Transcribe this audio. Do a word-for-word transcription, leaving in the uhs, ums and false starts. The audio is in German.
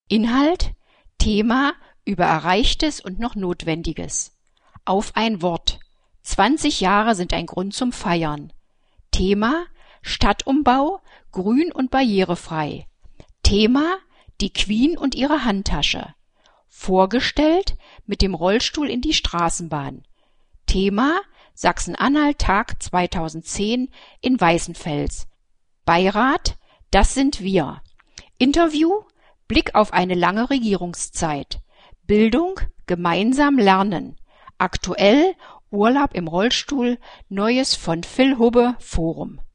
Inhalt: Thema: über Erreichtes und noch Notwendiges. Auf ein Wort: zwanzig Jahre sind ein Grund zum Feiern. Thema: Stadtumbau, grün und barrierefrei. Thema: die Queen und ihre Handtasche. Vorgestellt: mit dem Rollstuhl in die Straßenbahn. Thema: Sachsen-Anhalt Tag zweitausendzehn in Weißenfels. Beirat: das sind wir. Interview: Blick auf eine lange Regierungszeit. Bildung: gemeinsam lernen. Aktuell: Urlaub im Rollstuhl, Neues von Phil Hubbe, Forum.